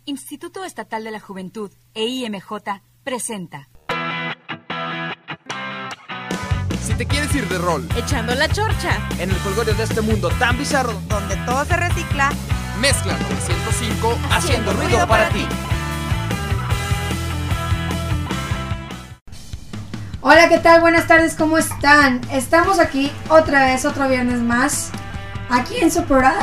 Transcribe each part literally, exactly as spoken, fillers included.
Instituto Estatal de la Juventud e I M J presenta. Si te quieres ir de rol, echando la chorcha, en el folgorio de este mundo tan bizarro, donde todo se recicla, Mezcla novecientos cinco haciendo ruido para ti. Hola, ¿qué tal? Buenas tardes, ¿cómo están? Estamos aquí otra vez, otro viernes más, aquí en su programa.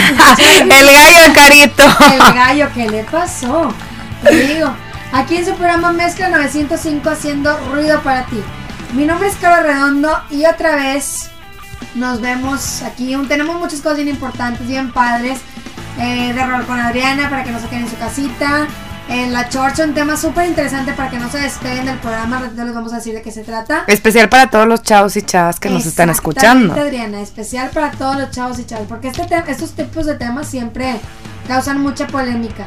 El gallo, Carito. El gallo, ¿qué le pasó? Te digo, aquí en su programa Mezcla novecientos cinco haciendo ruido para ti. Mi nombre es Carla Redondo y otra vez nos vemos aquí. Tenemos muchas cosas bien importantes, bien padres, eh, de rol con Adriana para que no se queden en su casita. En la chorcha, un tema súper interesante para que no se despeguen del programa. Ratito les vamos a decir de qué se trata. Especial para todos los chavos y chavas que nos están escuchando. Adriana, especial para todos los chavos y chavas, porque este te- estos tipos de temas siempre causan mucha polémica.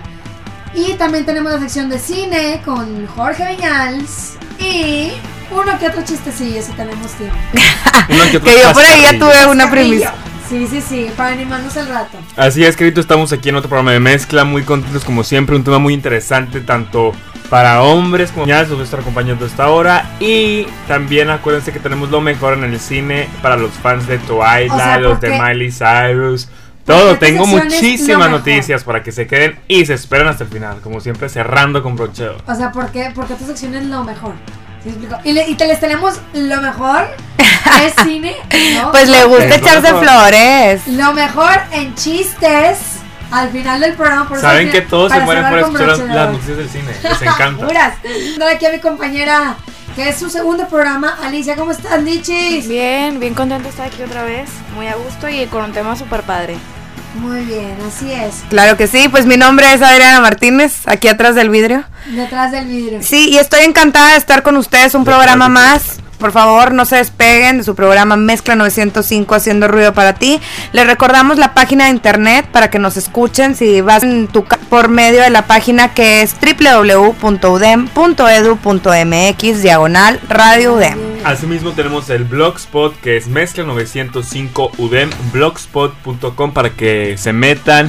Y también tenemos la sección de cine con Jorge Viñals y uno que otro chistecillo si tenemos tiempo. Que, que yo por ahí ya tuve una primicia. Sí, sí, sí, para animarnos el rato. Así es, querido, estamos aquí en otro programa de Mezcla, muy contentos como siempre, un tema muy interesante tanto para hombres como niñas, nos va a estar acompañando esta hora. Y también acuérdense que tenemos lo mejor en el cine para los fans de Twilight, O sea, los de porque- Miley Cyrus, todo. esta Tengo sección es lo muchísimas mejor. noticias para que se queden y se esperen hasta el final, como siempre cerrando con brocheo. O sea, ¿por qué? Porque esta sección es lo mejor. ¿Sí me explico? Y, le, y te les tenemos lo mejor es cine, ¿no? Pues le gusta Es lo echarse mejor. flores. Lo mejor en chistes al final del programa. Por eso Saben al que final- todos se para mueren por cerrar con escuchar broche de las oro. noticias del cine, les encanta. Puras. Tengo aquí a mi compañera, que es su segundo programa. Alicia, ¿cómo estás, Lichis? Bien, bien contento de estar aquí otra vez, muy a gusto y con un tema súper padre. Muy bien, así es. Claro que sí, pues mi nombre es Adriana Martínez, aquí atrás del vidrio. Detrás del vidrio. Sí, y estoy encantada de estar con ustedes, un Detrás programa del más. Por favor, no se despeguen de su programa Mezcla novecientos cinco haciendo ruido para ti. Les recordamos la página de internet para que nos escuchen si vas en tu ca- por medio de la página que es doble u doble u doble u punto u d e m punto e d u punto m x diagonal Radio U D E M. Asimismo tenemos el blogspot que es mezcla novecientos cinco udem blogspot punto com para que se metan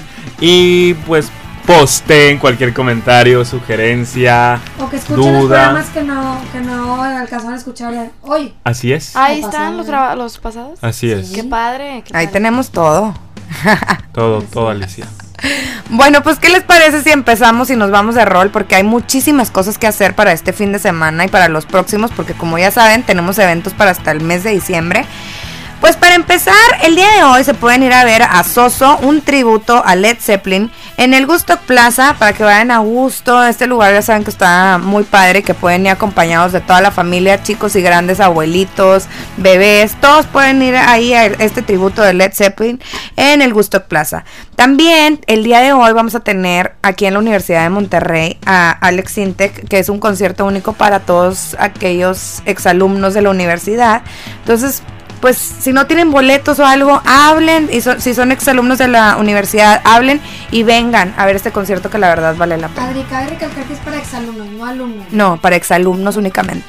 y pues posteen cualquier comentario, sugerencia, O que escuchen los duda. programas que no, que no alcanzaron a escuchar hoy. Así es. Ahí No están pasa los, nada. traba- los pasados. Así es. Qué padre. Qué Ahí padre. tenemos todo. Todo, todo, Alicia. Bueno, pues ¿qué les parece si empezamos y nos vamos de rol? Porque hay muchísimas cosas que hacer para este fin de semana y para los próximos, porque como ya saben, tenemos eventos para hasta el mes de diciembre. Pues para empezar, el día de hoy se pueden ir a ver a Zoso, un tributo a Led Zeppelin, en el Gusto Plaza, para que vayan a gusto. Este lugar ya saben que está muy padre, que pueden ir acompañados de toda la familia, chicos y grandes, abuelitos, bebés, todos pueden ir ahí a este tributo de Led Zeppelin en el Gusto Plaza. También el día de hoy vamos a tener aquí en la Universidad de Monterrey a Alex Intec, que es un concierto único para todos aquellos exalumnos de la universidad. Entonces, pues si no tienen boletos o algo, hablen, y so- si son exalumnos de la universidad, hablen y vengan a ver este concierto que la verdad vale la pena. Adri, cabe recalcar que es para exalumnos, no alumnos. No, para exalumnos únicamente.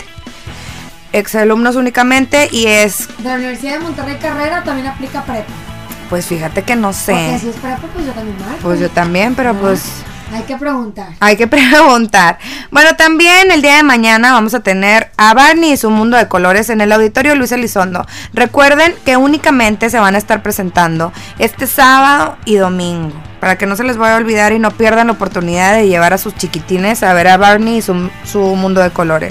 Exalumnos únicamente y es, De la Universidad de Monterrey Carrera también aplica prepa. pues fíjate que no Porque sé. si es prepa, pues yo también marco. Pues yo también, pero Ah, pues hay que preguntar. hay que preguntar. Bueno, también el día de mañana vamos a tener a Barney y su mundo de colores en el auditorio Luis Elizondo. Recuerden que únicamente se van a estar presentando este sábado y domingo, para que no se les vaya a olvidar y no pierdan la oportunidad de llevar a sus chiquitines a ver a Barney y su, su mundo de colores.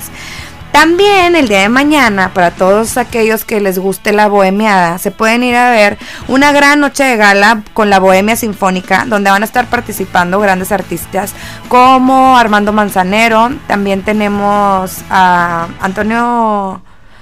También el día de mañana, para todos aquellos que les guste la bohemiada, se pueden ir a ver una gran noche de gala con la Bohemia Sinfónica, donde van a estar participando grandes artistas como Armando Manzanero. También tenemos a Antonio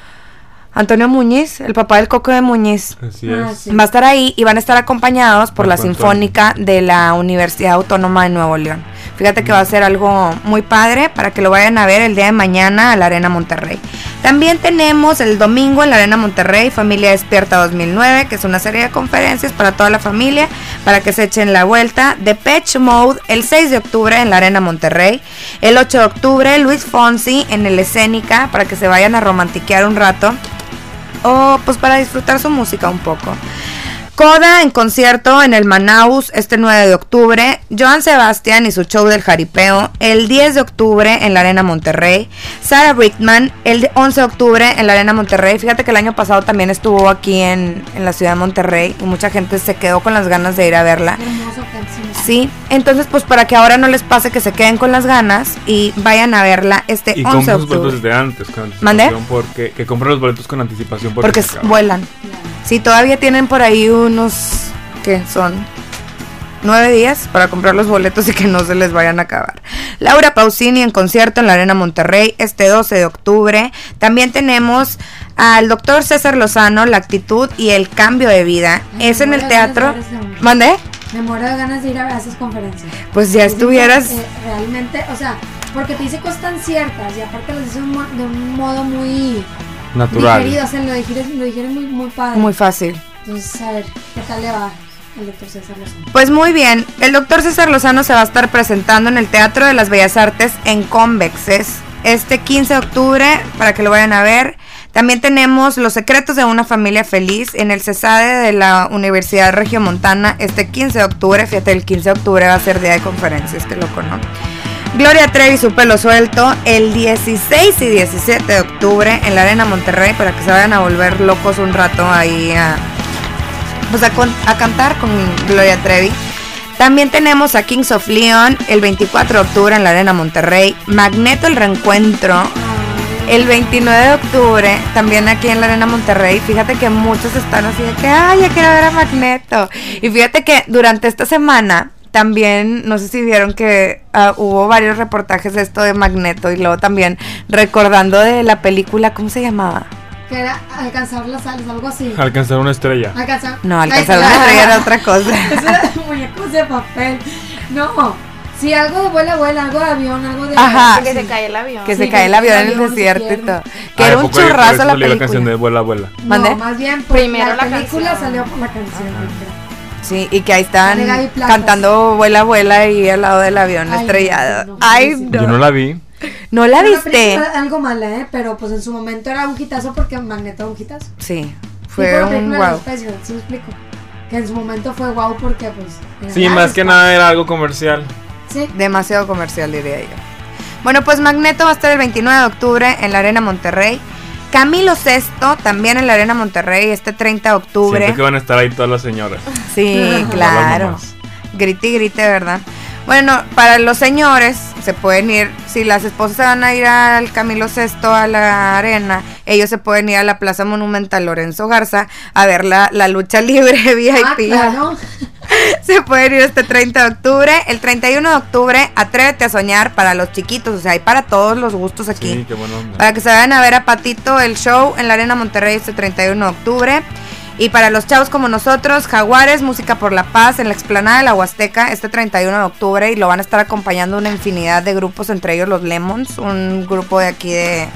Antonio Muñiz, el papá del Coco de Muñiz. Así Ah, es. sí. Va a estar ahí y van a estar acompañados por la Marco Antonio. Sinfónica de la Universidad Autónoma de Nuevo León. Fíjate que va a ser algo muy padre para que lo vayan a ver el día de mañana a la Arena Monterrey. También tenemos el domingo en la Arena Monterrey Familia Despierta dos mil nueve, que es una serie de conferencias para toda la familia, para que se echen la vuelta. Depeche Mode el seis de octubre en la Arena Monterrey. El ocho de octubre Luis Fonsi en el Escénica, para que se vayan a romantiquear un rato, o pues para disfrutar su música un poco. Coda en concierto en el Manaus este nueve de octubre. Joan Sebastián y su show del jaripeo el diez de octubre en la Arena Monterrey. Sarah Brightman el once de octubre en la Arena Monterrey. Fíjate que el año pasado también estuvo aquí en, en la ciudad de Monterrey y mucha gente se quedó con las ganas de ir a verla. Hermosa canción. Sí, entonces pues para que ahora no les pase que se queden con las ganas y vayan a verla este Y once de compren los boletos octubre. desde antes, con anticipación. ¿Mande? Porque, que compren los boletos con anticipación porque, Porque se s- acaban. vuelan. Claro. Sí, todavía tienen por ahí unos, ¿qué son? Nueve días para comprar los boletos y que no se les vayan a acabar. Laura Pausini en concierto en la Arena Monterrey este doce de octubre. También tenemos al doctor César Lozano, La Actitud y el Cambio de Vida. Ay, Es en me el muero de ganas de teatro. ver ese hombre. ¿Mandé? Me muero de ganas de ir a ver esas conferencias. Pues ya Dicen que, estuvieras. eh, realmente, o sea, porque te dice cosas tan ciertas y aparte lo dice un mo- de un modo muy Natural. digerido, o sea, lo digieren, lo digieren muy, muy padre. Muy fácil. Entonces, a ver, ¿qué tal le va al doctor César Lozano? Pues muy bien, el doctor César Lozano se va a estar presentando en el Teatro de las Bellas Artes en Convexes este quince de octubre para que lo vayan a ver. También tenemos Los Secretos de una Familia Feliz en el CESADE de la Universidad Regiomontana este quince de octubre. Fíjate, el quince de octubre va a ser día de conferencias, qué loco, ¿no? Gloria Trevi, Su Pelo Suelto, el dieciséis y diecisiete de octubre en la Arena Monterrey para que se vayan a volver locos un rato ahí a, pues a, con- a cantar con Gloria Trevi. También tenemos a Kings of Leon el veinticuatro de octubre en la Arena Monterrey. Magneto, el reencuentro el veintinueve de octubre también aquí en la Arena Monterrey. Fíjate que muchos están así de que ay, ya quiero ver a Magneto. Y fíjate que durante esta semana también, no sé si vieron que uh, hubo varios reportajes de esto de Magneto y luego también recordando de la película, ¿cómo se llamaba? Que era alcanzar las alas, algo así. Alcanzar una estrella. Alcanzar. No, alcanzar Ay, una claro. estrella era otra cosa. Eso era muñecos de papel. No, sí, algo de vuela, vuela, algo de avión, algo de. Ajá. Que sí. se cae el avión. Que Sí, se cae el avión en el avión se desierto y pierde. todo. Que Ah, era ¿a un poco por eso churrazo la salió la canción de película. Vuela, Vuela? ¿Mande? No, más bien, pues, Primero la, la película canción. salió por la canción. yo creo. Sí, y que ahí están De Gaby Plazas. cantando Vuela, Vuela y al lado del avión Ay, estrellado. no, no, Ay, buenísimo. no. Yo no la vi. ¿No la Fue una viste? película algo mala, ¿eh? Pero pues en su momento era un hitazo porque Magneto era un hitazo. Sí, Fue fue la un película de wow. los Space Girls, ¿sí me explico? Que en su momento fue wow porque pues. era Sí, la más que Espace. nada era algo comercial. Sí. Demasiado comercial, diría yo. Bueno, pues Magneto va a estar el veintinueve de octubre en la Arena Monterrey. Camilo Sesto también en la Arena Monterrey este treinta de octubre. Siento que van a estar ahí todas las señoras. Sí, Todas claro. las mamás. Grite y grite, ¿verdad? Bueno, para los señores se pueden ir, si las esposas se van a ir al Camilo Sesto a la arena, ellos se pueden ir a la Plaza Monumental Lorenzo Garza a ver la, la lucha libre V I P. Ah, claro. Se pueden ir este treinta de octubre. El treinta y uno de octubre, Atrévete a Soñar para los chiquitos, o sea, hay para todos los gustos aquí. Sí, qué buena onda. Para que se vayan a ver a Patito el show en la Arena Monterrey este treinta y uno de octubre. Y para los chavos como nosotros, Jaguares, Música por la Paz en la explanada de la Huasteca este treinta y uno de octubre. Y lo van a estar acompañando una infinidad de grupos, entre ellos los Lemons, un grupo de aquí de,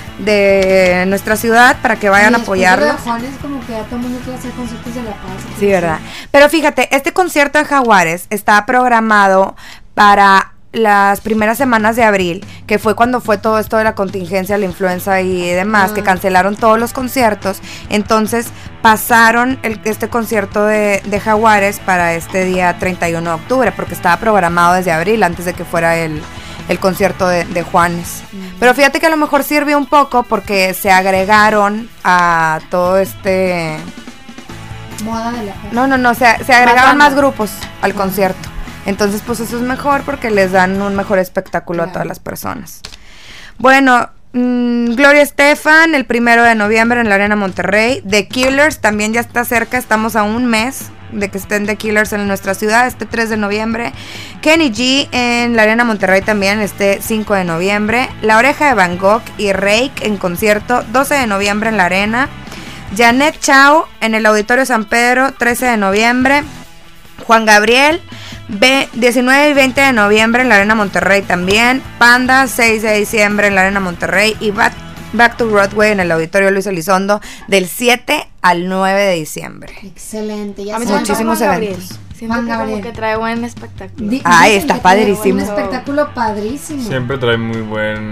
de nuestra ciudad, para que vayan Y a después de apoyarlos. lo de Juanes, como que ya todo el mundo quiere hacer conciertos de La Paz. Sí, ¿verdad? Pero fíjate, este concierto de Jaguares está programado para las primeras semanas de abril, que fue cuando fue todo esto de la contingencia, la influenza y demás, Ah. que cancelaron todos los conciertos. Entonces pasaron el, este concierto de, de Jaguares para este día treinta y uno de octubre, porque estaba programado desde abril, antes de que fuera el, el concierto de, de Juanes. Pero fíjate que a lo mejor sirvió un poco porque se agregaron a todo este... Moda de La Paz. No, no, no, se, se agregaron bandas. más grupos al concierto. Entonces, pues eso es mejor porque les dan un mejor espectáculo a Claro. todas las personas. Bueno, mmm, Gloria Estefan, el primero de noviembre en la Arena Monterrey. The Killers también ya está cerca, estamos a un mes de que estén The Killers en nuestra ciudad, este tres de noviembre. Kenny G en la Arena Monterrey también, este cinco de noviembre. La Oreja de Van Gogh y Rake en concierto, doce de noviembre en la Arena. Janet Chao en el Auditorio San Pedro, trece de noviembre. Juan Gabriel, B, diecinueve y veinte de noviembre en la Arena Monterrey también. Panda, seis de diciembre en la Arena Monterrey. Y Back, Back to Broadway en el Auditorio Luis Elizondo del siete al nueve de diciembre. Excelente. Ya A mí saben, Muchísimos Juan Gabriel. eventos. Siento Juan que Gabriel. como que trae buen espectáculo. Di- Ay, dicen está que tiene padrísimo. Un espectáculo padrísimo. Siempre trae muy buen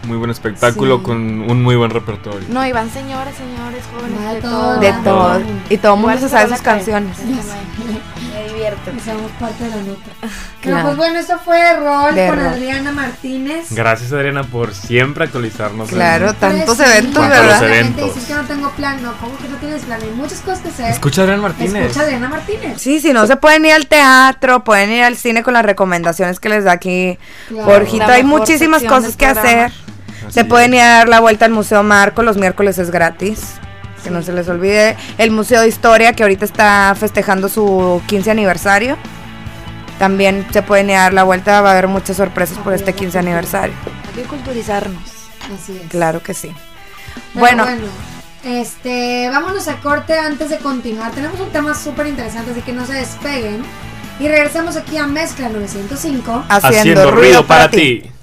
muy buen espectáculo Sí. con un muy buen repertorio. No, y van señores, señores, jóvenes, Va de de todo. todo. De Ah, todo. no. Y todo el mundo Igual se se sabe van a sus caer. canciones. Me divierto. Y somos parte de la nota. Claro. No, pues bueno, esto fue Rol De con Rol. Adriana Martínez. Gracias, Adriana, por siempre actualizarnos. en- Claro, tantos Pues sí, eventos, Tantos ¿verdad? La gente eventos. dice que no tengo plan, no, ¿cómo que no tienes plan? Hay muchas cosas que hacer. Escucha a Adriana Martínez. Escucha a Adriana Martínez. Sí, si no se pueden ir al teatro, pueden ir al cine con las recomendaciones que les da aquí Claro. Jorgito. La Hay mejor muchísimas sección cosas del que programa. hacer. Así Se pueden es. ir a dar la vuelta al Museo Marco, los miércoles es gratis. Que no se les olvide. El Museo de Historia, que ahorita está festejando su quince aniversario. También se pueden ir a dar la vuelta, va a haber muchas sorpresas por este quince aniversario. Hay que culturizarnos. Así es. Claro que sí. Pero Bueno, bueno, este, vámonos a corte antes de continuar. Tenemos un tema súper interesante, así que no se despeguen. Y regresamos aquí a Mezcla novecientos cinco. haciendo, Haciendo ruido para ti.